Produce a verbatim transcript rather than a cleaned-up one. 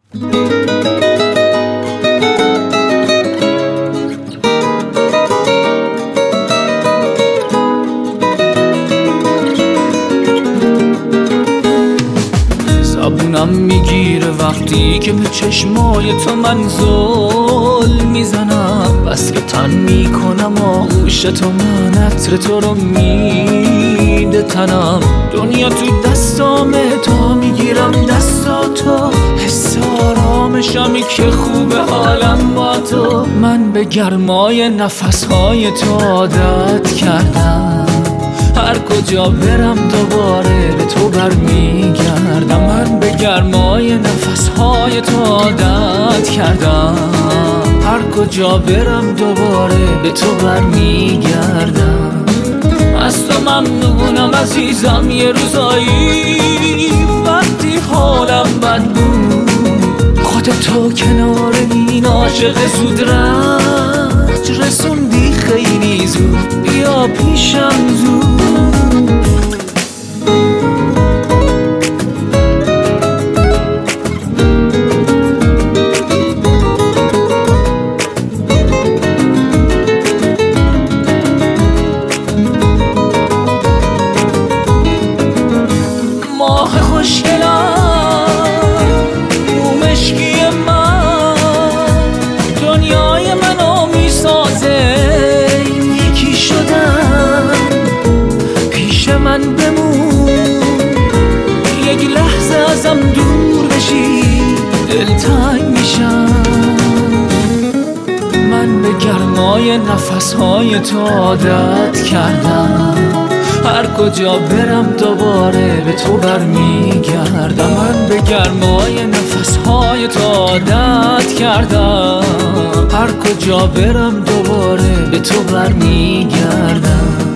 زبونم میگیره وقتی که به چشمای تو من زل میزنم، بس که تن میکنم آغوش تو، من عطر تو رو میده تنم. دنیا تو دستامه، تا میگیرم دستاتو، حس آرامشمی که خوبه حالم با تو. من به گرمای نفسهای تو عادت کردم، هر کجا برم دوباره به تو برمیگردم. من به گرمای نفسهای تو عادت کردم، هر کجا برم دوباره به تو برمیگردم. از تو ممنونم عزیزم یه روزایی وقتی حالم بد بود، خودت تو کنار این عاشق زود رنج رسوندی خیلی زود، بیا پیشم زود. ماه خوشگلم رو مشکی من، دنیای منو میسازه یکی شدن. پیش من بمون یک لحظه ازم دور بشی، دلتنگ میشم. من به گرمای نفسهای تو عادت کردم، هر کجا برم دوباره به تو برمیگردم. من به گرمای نفسهای تو عادت کردم، هر کجا برم دوباره به تو برمیگردم.